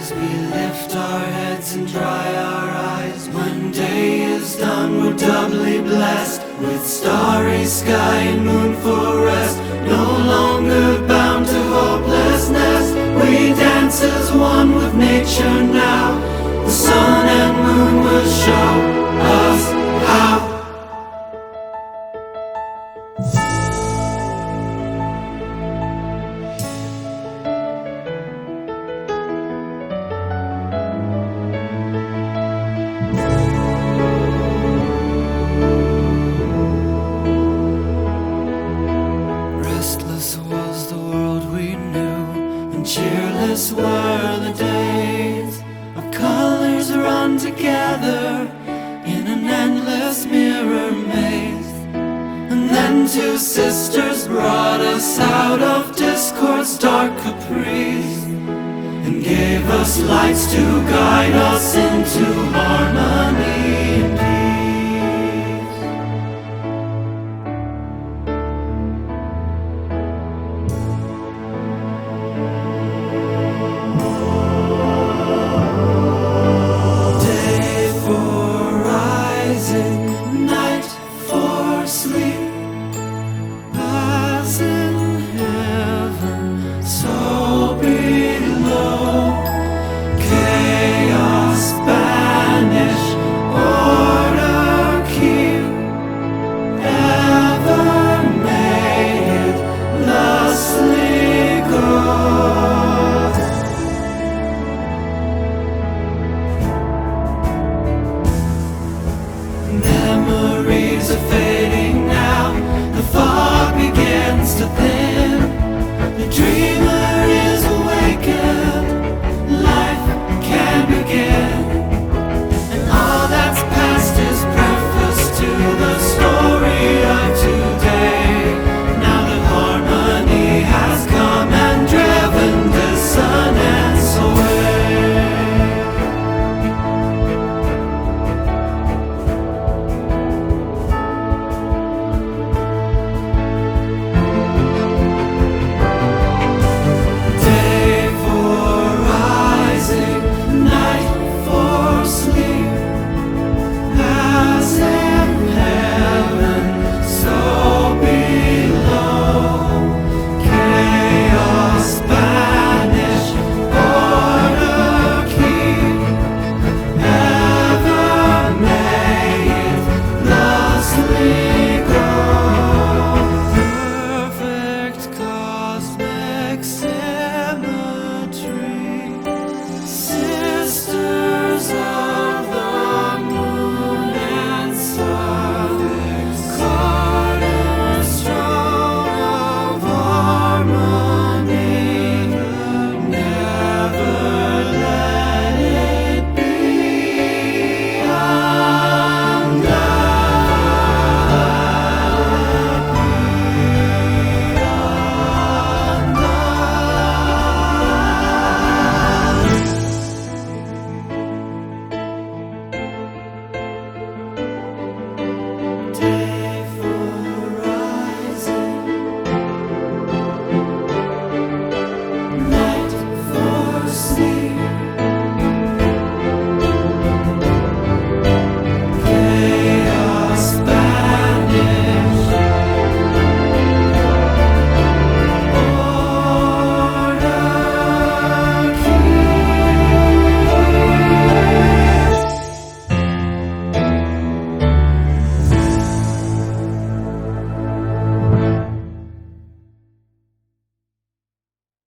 As we lift our heads and dry our eyes, when day is done we're doubly blessed, with starry sky and moon for rest. No longer bound to hopelessness, we dance as one with nature now. The sun and moon will show us how. Restless was the world we knew, and cheerless were the days of colors run together in an endless mirror maze. And then two sisters brought us out of discord's dark caprice, and gave us lights to guide us into harmony.